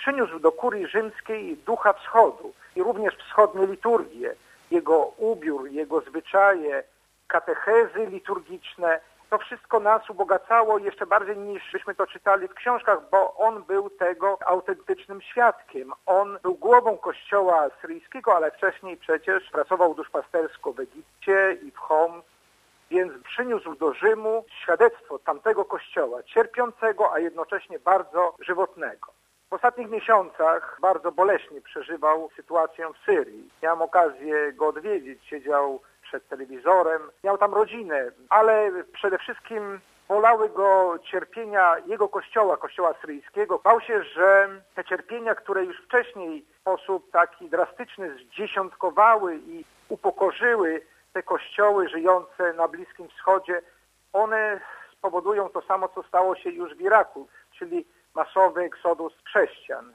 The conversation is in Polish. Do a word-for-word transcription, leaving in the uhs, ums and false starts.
przyniósł do kurii rzymskiej ducha wschodu i również wschodnie liturgie, jego ubiór, jego zwyczaje, katechezy liturgiczne. To wszystko nas ubogacało jeszcze bardziej niż byśmy to czytali w książkach, bo on był tego autentycznym świadkiem. On był głową kościoła asyryjskiego, ale wcześniej przecież pracował duszpastersko w Egipcie i w Homs, więc przyniósł do Rzymu świadectwo tamtego kościoła, cierpiącego, a jednocześnie bardzo żywotnego. W ostatnich miesiącach bardzo boleśnie przeżywał sytuację w Syrii. Miałem okazję go odwiedzić, siedział przed telewizorem, miał tam rodzinę, ale przede wszystkim bolały go cierpienia jego kościoła, kościoła syryjskiego. Bał się, że te cierpienia, które już wcześniej w sposób taki drastyczny zdziesiątkowały i upokorzyły te kościoły żyjące na Bliskim Wschodzie, one spowodują to samo, co stało się już w Iraku, czyli masowy eksodus chrześcijan.